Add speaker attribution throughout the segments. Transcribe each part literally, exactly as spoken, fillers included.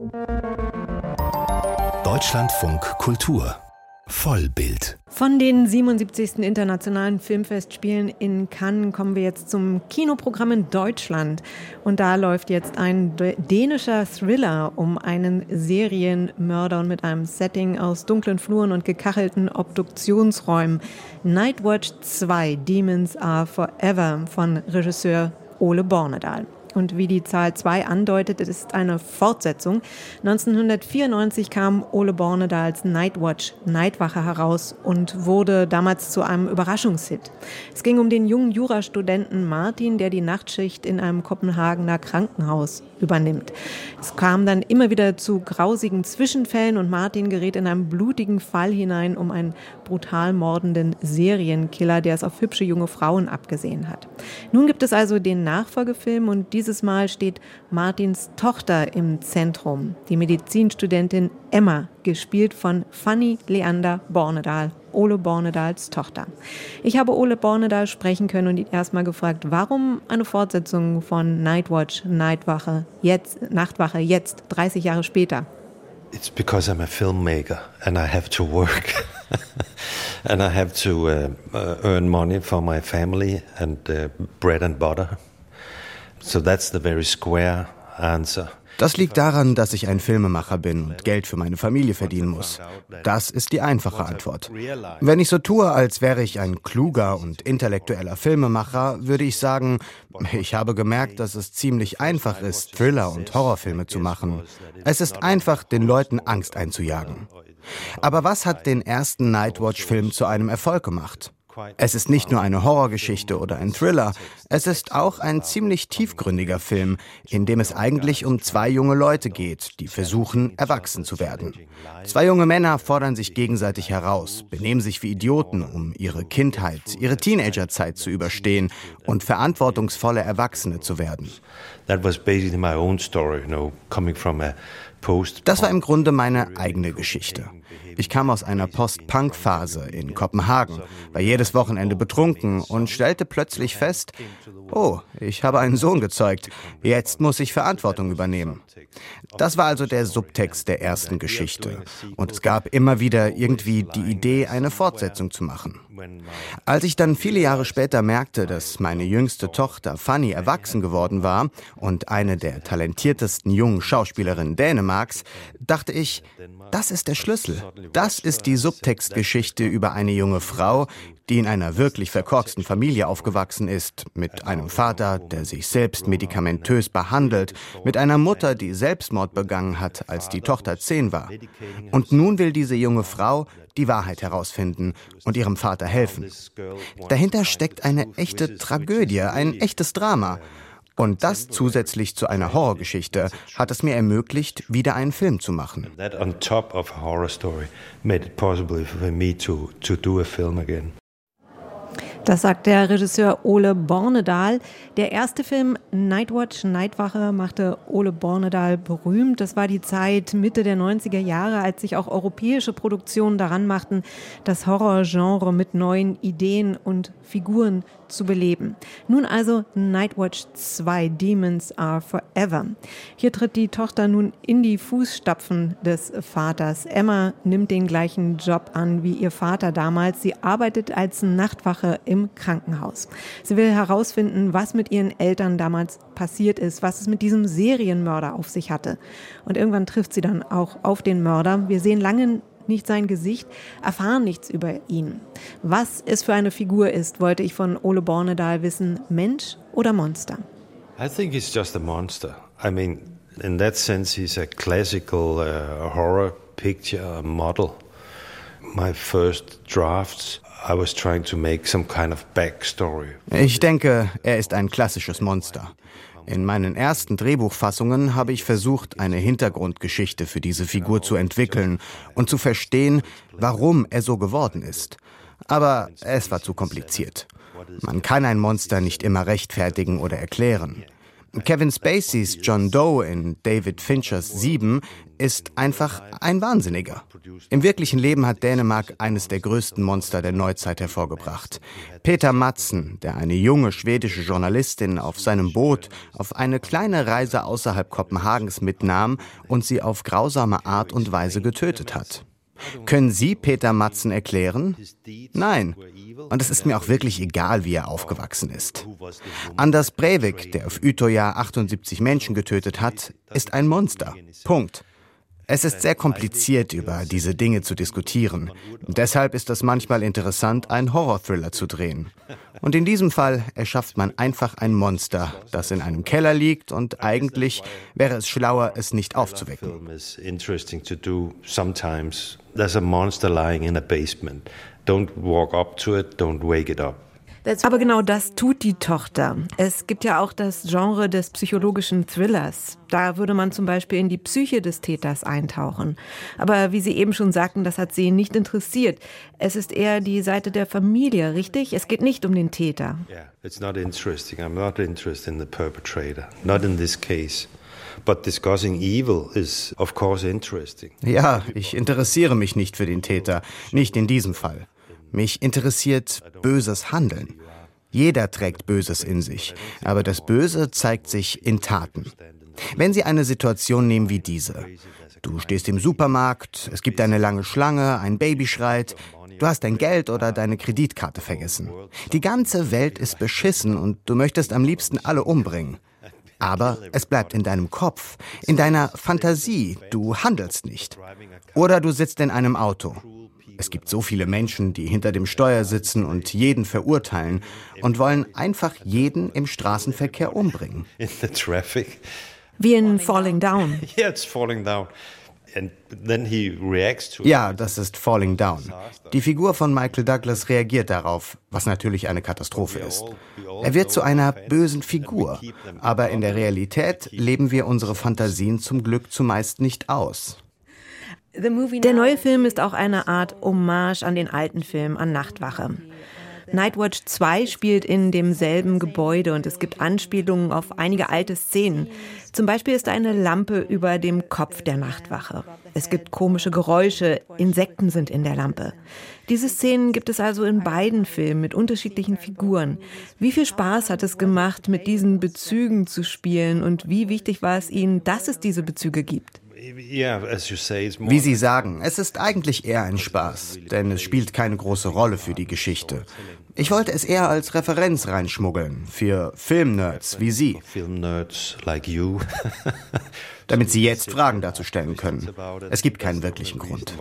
Speaker 1: Deutschlandfunk Kultur Vollbild.
Speaker 2: Von den siebenundsiebzigsten Internationalen Filmfestspielen in Cannes kommen wir jetzt zum Kinoprogramm in Deutschland. Und da läuft jetzt ein dänischer Thriller um einen Serienmörder und mit einem Setting aus dunklen Fluren und gekachelten Obduktionsräumen. Nightwatch zwei, Demons Are Forever von Regisseur Ole Bornedal. Und wie die Zahl zwei andeutet, es ist eine Fortsetzung. neunzehnhundertvierundneunzig kam Ole Bornedals Nightwatch, Nachtwache heraus und wurde damals zu einem Überraschungshit. Es ging um den jungen Jurastudenten Martin, der die Nachtschicht in einem Kopenhagener Krankenhaus übernimmt. Es kam dann immer wieder zu grausigen Zwischenfällen und Martin gerät in einen blutigen Fall hinein um einen brutal mordenden Serienkiller, der es auf hübsche junge Frauen abgesehen hat. Nun gibt es also den Nachfolgefilm und dieses Mal steht Martins Tochter im Zentrum, die Medizinstudentin Emma, gespielt von Fanny Leander Bornedal, Ole Bornedals Tochter. Ich habe Ole Bornedal sprechen können und ihn erstmal gefragt, warum eine Fortsetzung von Nightwatch, Nachtwache, jetzt, Nachtwache, jetzt, dreißig Jahre später.
Speaker 3: It's because I'm a filmmaker and I have to work and I have to uh, uh, earn money for my family and uh, bread and butter. So that's the very square answer.
Speaker 4: Das liegt daran, dass ich ein Filmemacher bin und Geld für meine Familie verdienen muss. Das ist die einfache Antwort. Wenn ich so tue, als wäre ich ein kluger und intellektueller Filmemacher, würde ich sagen, ich habe gemerkt, dass es ziemlich einfach ist, Thriller- und Horrorfilme zu machen. Es ist einfach, den Leuten Angst einzujagen. Aber was hat den ersten Nightwatch-Film zu einem Erfolg gemacht? Es ist nicht nur eine Horrorgeschichte oder ein Thriller, es ist auch ein ziemlich tiefgründiger Film, in dem es eigentlich um zwei junge Leute geht, die versuchen, erwachsen zu werden. Zwei junge Männer fordern sich gegenseitig heraus, benehmen sich wie Idioten, um ihre Kindheit, ihre Teenagerzeit zu überstehen und verantwortungsvolle Erwachsene zu werden.
Speaker 3: That was basically my own story, you know, coming from a post.
Speaker 4: Das war im Grunde meine eigene Geschichte. Ich kam aus einer Post-Punk-Phase in Kopenhagen, war jedes Wochenende betrunken und stellte plötzlich fest, oh, ich habe einen Sohn gezeugt, jetzt muss ich Verantwortung übernehmen. Das war also der Subtext der ersten Geschichte. Und es gab immer wieder irgendwie die Idee, eine Fortsetzung zu machen. Als ich dann viele Jahre später merkte, dass meine jüngste Tochter Fanny erwachsen geworden war und eine der talentiertesten jungen Schauspielerinnen Dänemarks, dachte ich, das ist der Schlüssel. Das ist die Subtextgeschichte über eine junge Frau, die in einer wirklich verkorksten Familie aufgewachsen ist, mit einem Vater, der sich selbst medikamentös behandelt, mit einer Mutter, die Selbstmord begangen hat, als die Tochter zehn war. Und nun will diese junge Frau die Wahrheit herausfinden und ihrem Vater helfen. Dahinter steckt eine echte Tragödie, ein echtes Drama. Und das zusätzlich zu einer Horrorgeschichte hat es mir ermöglicht, wieder einen Film zu machen.
Speaker 3: That on top of a horror story made it possible for me to to do a film again.
Speaker 2: Das sagt der Regisseur Ole Bornedal. Der erste Film Nightwatch, Nachtwache machte Ole Bornedal berühmt. Das war die Zeit Mitte der neunziger Jahre, als sich auch europäische Produktionen daran machten, das Horrorgenre mit neuen Ideen und Figuren zu beleben. Nun also Nightwatch zwei, Demons Are Forever. Hier tritt die Tochter nun in die Fußstapfen des Vaters. Emma nimmt den gleichen Job an wie ihr Vater damals. Sie arbeitet als Nachtwache im Krankenhaus. Sie will herausfinden, was mit ihren Eltern damals passiert ist, was es mit diesem Serienmörder auf sich hatte. Und irgendwann trifft sie dann auch auf den Mörder. Wir sehen lange nicht sein Gesicht, erfahren nichts über ihn. Was es für eine Figur ist, wollte ich von Ole Bornedal wissen. Mensch oder Monster?
Speaker 3: I think he's just a monster. I mean, in that sense, he's a classical uh, horror picture model. My first drafts, I was trying to make some kind of backstory.
Speaker 4: Ich denke, er ist ein klassisches Monster. In meinen ersten Drehbuchfassungen habe ich versucht, eine Hintergrundgeschichte für diese Figur zu entwickeln und zu verstehen, warum er so geworden ist. Aber es war zu kompliziert. Man kann ein Monster nicht immer rechtfertigen oder erklären. Kevin Spaceys John Doe in David Finchers Sieben ist einfach ein Wahnsinniger. Im wirklichen Leben hat Dänemark eines der größten Monster der Neuzeit hervorgebracht. Peter Madsen, der eine junge schwedische Journalistin auf seinem Boot auf eine kleine Reise außerhalb Kopenhagens mitnahm und sie auf grausame Art und Weise getötet hat. Können Sie Peter Madsen erklären? Nein. Und es ist mir auch wirklich egal, wie er aufgewachsen ist. Anders Breivik, der auf Utøya achtundsiebzig Menschen getötet hat, ist ein Monster. Punkt. Es ist sehr kompliziert, über diese Dinge zu diskutieren. Und deshalb ist es manchmal interessant, einen Horror-Thriller zu drehen. Und in diesem Fall erschafft man einfach ein Monster, das in einem Keller liegt und eigentlich wäre es schlauer, es nicht aufzuwecken.
Speaker 3: There's a monster lying in a basement. Don't walk up to it, don't wake it up.
Speaker 2: Aber genau das tut die Tochter. Es gibt ja auch das Genre des psychologischen Thrillers. Da würde man zum Beispiel in die Psyche des Täters eintauchen. Aber wie Sie eben schon sagten, das hat Sie nicht interessiert. Es ist eher die Seite der Familie, richtig? Es geht nicht um den Täter.
Speaker 3: Yeah, it's not interesting. I'm not interested in the perpetrator. Not in this case. But discussing evil is of course interesting.
Speaker 4: Ja, ich interessiere mich nicht für den Täter, nicht in diesem Fall. Mich interessiert böses Handeln. Jeder trägt Böses in sich, aber das Böse zeigt sich in Taten. Wenn Sie eine Situation nehmen wie diese. Du stehst im Supermarkt, es gibt eine lange Schlange, ein Baby schreit, du hast dein Geld oder deine Kreditkarte vergessen. Die ganze Welt ist beschissen und du möchtest am liebsten alle umbringen. Aber es bleibt in deinem Kopf, in deiner Fantasie, du handelst nicht. Oder du sitzt in einem Auto. Es gibt so viele Menschen, die hinter dem Steuer sitzen und jeden verurteilen und wollen einfach jeden im Straßenverkehr umbringen.
Speaker 3: In the traffic.
Speaker 2: Wie in Falling Down.
Speaker 3: Yeah, it's falling down. And then he reacts to it.
Speaker 4: Ja, das ist Falling Down. Die Figur von Michael Douglas reagiert darauf, was natürlich eine Katastrophe ist. Er wird zu einer bösen Figur, aber in der Realität leben wir unsere Fantasien zum Glück zumeist nicht aus.
Speaker 2: Der neue Film ist auch eine Art Hommage an den alten Film, an Nachtwache. Nightwatch zwei spielt in demselben Gebäude und es gibt Anspielungen auf einige alte Szenen. Zum Beispiel ist eine Lampe über dem Kopf der Nachtwache. Es gibt komische Geräusche, Insekten sind in der Lampe. Diese Szenen gibt es also in beiden Filmen mit unterschiedlichen Figuren. Wie viel Spaß hat es gemacht, mit diesen Bezügen zu spielen und wie wichtig war es Ihnen, dass es diese Bezüge gibt?
Speaker 4: Wie Sie sagen, es ist eigentlich eher ein Spaß, denn es spielt keine große Rolle für die Geschichte. Ich wollte es eher als Referenz reinschmuggeln, für Filmnerds wie Sie.
Speaker 3: Filmnerds like you.
Speaker 4: Damit Sie jetzt Fragen dazu stellen können. Es gibt keinen wirklichen Grund.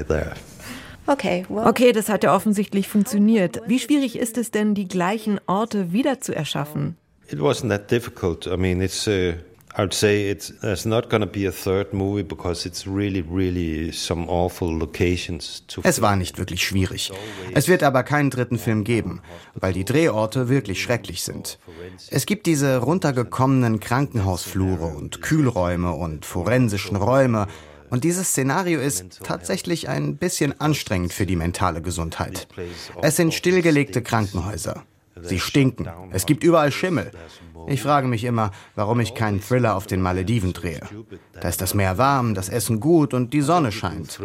Speaker 2: Okay, well. Okay, das hat ja offensichtlich funktioniert. Wie schwierig ist es denn, die gleichen Orte wieder zu erschaffen?
Speaker 3: It wasn't that difficult. I mean, it's uh I would say it's there's not going to be a third movie because it's really, really some awful locations to film.
Speaker 4: Es war nicht wirklich schwierig. Es wird aber keinen dritten Film geben, weil die Drehorte wirklich schrecklich sind. Es gibt diese runtergekommenen Krankenhausflure und Kühlräume und forensischen Räume. Und dieses Szenario ist tatsächlich ein bisschen anstrengend für die mentale Gesundheit. Es sind stillgelegte Krankenhäuser. Sie stinken. Es gibt überall Schimmel. Ich frage mich immer, warum ich keinen Thriller auf den Malediven drehe. Da ist das Meer warm, das Essen gut und die Sonne scheint.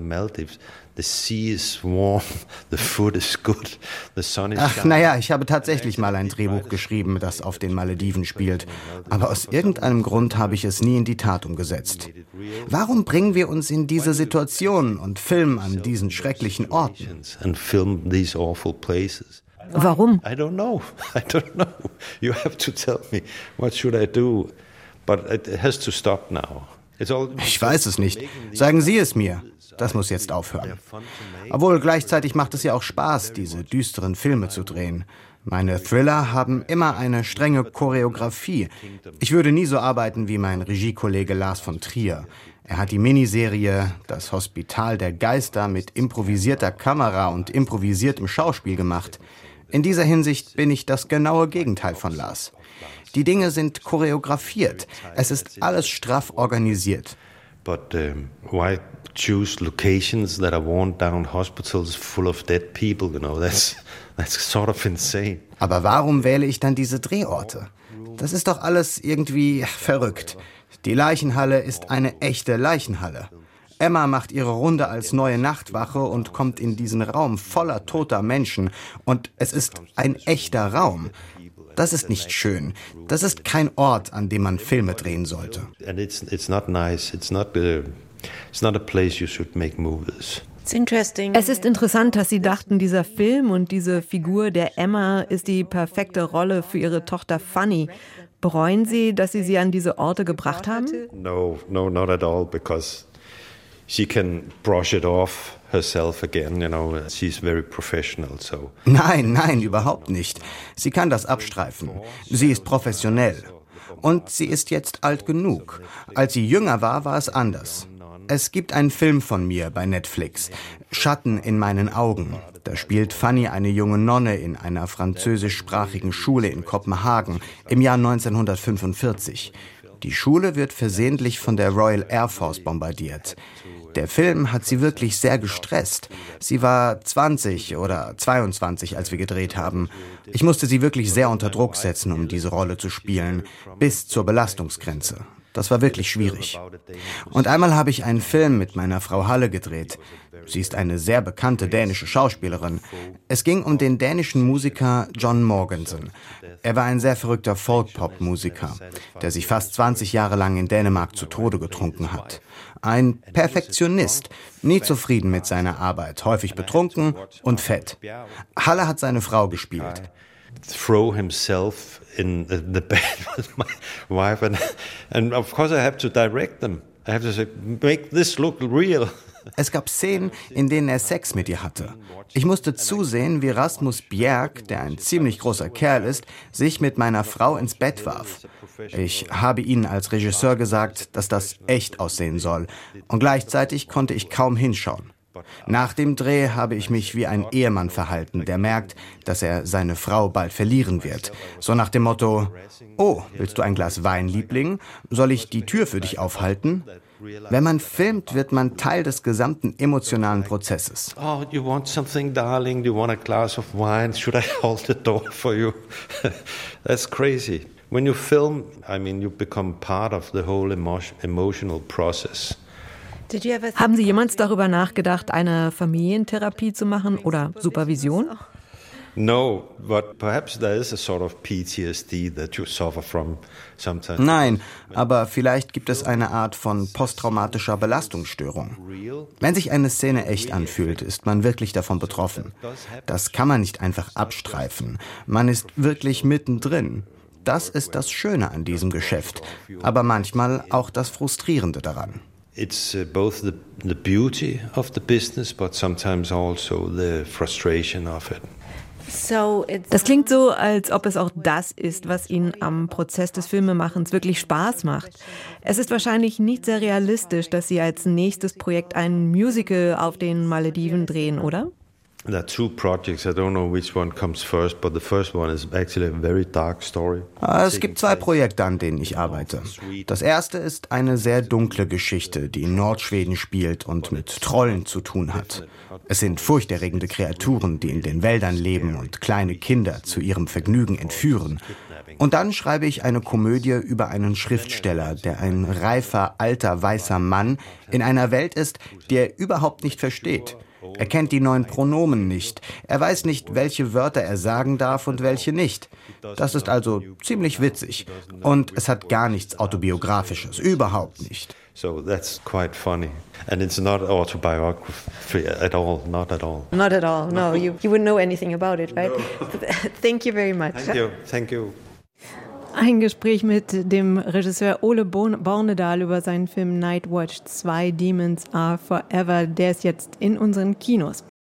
Speaker 4: Ach, naja, ich habe tatsächlich mal ein Drehbuch geschrieben, das auf den Malediven spielt. Aber aus irgendeinem Grund habe ich es nie in die Tat umgesetzt. Warum bringen wir uns in diese Situation und filmen an diesen schrecklichen Orten?
Speaker 2: Warum?
Speaker 3: I don't know. I don't know. You have to tell me. What should I do? But it has to stop now. It's all
Speaker 4: Ich weiß es nicht. Sagen Sie es mir. Das muss jetzt aufhören. Obwohl gleichzeitig macht es ja auch Spaß, diese düsteren Filme zu drehen. Meine Thriller haben immer eine strenge Choreografie. Ich würde nie so arbeiten wie mein Regiekollege Lars von Trier. Er hat die Miniserie Das Hospital der Geister mit improvisierter Kamera und improvisiertem Schauspiel gemacht. In dieser Hinsicht bin ich das genaue Gegenteil von Lars. Die Dinge sind choreografiert. Es ist alles straff organisiert.
Speaker 3: But um, why choose locations that are worn down hospitals full of dead people? You know, that's that's sort of insane.
Speaker 4: Aber warum wähle ich dann diese Drehorte? Das ist doch alles irgendwie verrückt. Die Leichenhalle ist eine echte Leichenhalle. Emma macht ihre Runde als neue Nachtwache und kommt in diesen Raum voller toter Menschen. Und es ist ein echter Raum. Das ist nicht schön. Das ist kein Ort, an dem man Filme drehen sollte.
Speaker 3: And it's it's not nice. It's not a, it's not a place you should make movies.
Speaker 2: Es ist interessant, dass Sie dachten, dieser Film und diese Figur der Emma ist die perfekte Rolle für Ihre Tochter Fanny. Bereuen Sie, dass Sie sie an diese Orte gebracht haben?
Speaker 3: No, no, not at all, because she can brush it off herself again, you know. She's very professional, so.
Speaker 4: Nein, nein, überhaupt nicht. Sie kann das abstreifen. Sie ist professionell. Und sie ist jetzt alt genug. Als sie jünger war, war es anders. Es gibt einen Film von mir bei Netflix, Schatten in meinen Augen. Da spielt Fanny eine junge Nonne in einer französischsprachigen Schule in Kopenhagen im Jahr neunzehnhundertfünfundvierzig. Die Schule wird versehentlich von der Royal Air Force bombardiert. Der Film hat sie wirklich sehr gestresst. Sie war zwanzig oder zweiundzwanzig, als wir gedreht haben. Ich musste sie wirklich sehr unter Druck setzen, um diese Rolle zu spielen, bis zur Belastungsgrenze. Das war wirklich schwierig. Und einmal habe ich einen Film mit meiner Frau Halle gedreht. Sie ist eine sehr bekannte dänische Schauspielerin. Es ging um den dänischen Musiker John Mogensen. Er war ein sehr verrückter Folk-Pop-Musiker, der sich fast zwanzig Jahre lang in Dänemark zu Tode getrunken hat. Ein Perfektionist, nie zufrieden mit seiner Arbeit, häufig betrunken und fett. Halle hat seine Frau gespielt.
Speaker 3: Throw himself in the, the bed with my wife, and and of course I have to direct them. I have to say, make this look real.
Speaker 4: Es gab Szenen, in denen er Sex mit ihr hatte. Ich musste zusehen, wie Rasmus Bjerg, der ein ziemlich großer Kerl ist, sich mit meiner Frau ins Bett warf. Ich habe ihnen als Regisseur gesagt, dass das echt aussehen soll. Und gleichzeitig konnte ich kaum hinschauen. Nach dem Dreh habe ich mich wie ein Ehemann verhalten, der merkt, dass er seine Frau bald verlieren wird. So nach dem Motto, oh, willst du ein Glas Wein, Liebling? Soll ich die Tür für dich aufhalten? Wenn man filmt, wird man Teil des gesamten emotionalen Prozesses.
Speaker 3: Oh, you want something, darling? Do you want a glass of wine? Should I hold the door for you? That's crazy. When you film, I mean, you become part of the whole emo- emotional process.
Speaker 2: Haben Sie jemals darüber nachgedacht, eine Familientherapie zu machen oder Supervision?
Speaker 3: No, but perhaps there is a sort of P T S D that you suffer from sometimes.
Speaker 4: Nein, aber vielleicht gibt es eine Art von posttraumatischer Belastungsstörung. Wenn sich eine Szene echt anfühlt, ist man wirklich davon betroffen. Das kann man nicht einfach abstreifen. Man ist wirklich mittendrin. Das ist das Schöne an diesem Geschäft, aber manchmal auch das Frustrierende daran.
Speaker 3: It's uh, both the, the beauty of the business, but sometimes also the frustration of it.
Speaker 2: Das klingt so, als ob es auch das ist, was Ihnen am Prozess des Filmemachens wirklich Spaß macht. Es ist wahrscheinlich nicht sehr realistisch, dass Sie als nächstes Projekt ein Musical auf den Malediven drehen, oder?
Speaker 3: There are two projects. I don't know which one comes first, but the first one is actually a very dark story.
Speaker 4: Es gibt zwei Projekte, an denen ich arbeite. Das erste ist eine sehr dunkle Geschichte, die in Nordschweden spielt und mit Trollen zu tun hat. Es sind furchterregende Kreaturen, die in den Wäldern leben und kleine Kinder zu ihrem Vergnügen entführen. Und dann schreibe ich eine Komödie über einen Schriftsteller, der ein reifer, alter, weißer Mann in einer Welt ist, die er überhaupt nicht versteht. Er kennt die neuen Pronomen nicht. Er weiß nicht, welche Wörter er sagen darf und welche nicht. Das ist also ziemlich witzig. Und es hat gar nichts Autobiografisches. Überhaupt nicht.
Speaker 3: So that's quite funny. And it's not autobiography at all. Not at all.
Speaker 2: Not at all. No, you, you wouldn't know anything about it, right? No. Thank you very much.
Speaker 3: Thank you. Thank you.
Speaker 2: Ein Gespräch mit dem Regisseur Ole Bornedal über seinen Film Night Watch zwei Demons Are Forever. Der ist jetzt in unseren Kinos.